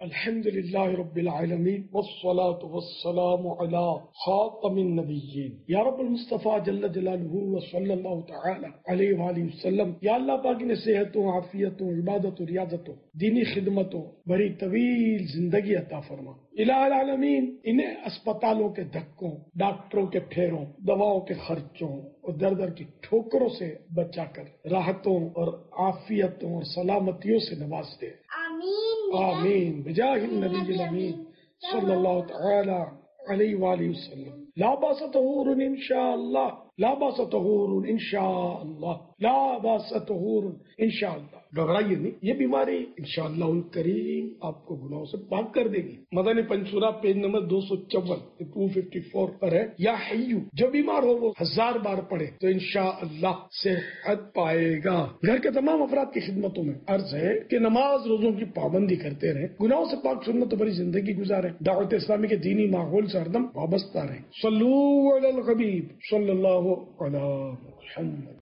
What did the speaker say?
الحمد للہ رب العالمین والصلاة والسلام علی خاتم النبیین یا رب المصطفیٰ جل جلالہ وصلی اللہ تعالی علیہ وآلہ وسلم۔ یا اللہ پاک نے صحتوں، عافیتوں، عبادت و ریاضتوں، دینی خدمتوں، بڑی طویل زندگی عطا فرما۔ الہ العالمین انہیں اسپتالوں کے دھکوں، ڈاکٹروں کے پھیروں، دواؤں کے خرچوں اور در در کی ٹھوکروں سے بچا کر راحتوں اور عافیتوں اور سلامتیوں سے نواز دے۔ آمین بجاہ النبی الامین صلی اللہ تعالی علیہ وآلہ وسلم۔ لا باس طہور انشاءاللہ، لا باس طہور انشاءاللہ، لا باس طہور انشاءاللہ۔ گھبرائیے نہیں، یہ بیماری انشاءاللہ الکریم آپ کو گناہوں سے پاک کر دے گی۔ مدنی پنسورہ پیج نمبر 254 پر ہے، یا حیو، جو بیمار ہو وہ 1000 بار پڑھے تو انشاءاللہ صحت پائے گا۔ گھر کے تمام افراد کی خدمتوں میں عرض ہے کہ نماز روزوں کی پابندی کرتے رہیں، گناہوں سے پاک سنت بھری زندگی گزاریں، دعوت اسلامی کے دینی ماحول سے ہردم وابستہ رہیں۔ صلو علی الحبیب صلی اللہ علیہ محمد۔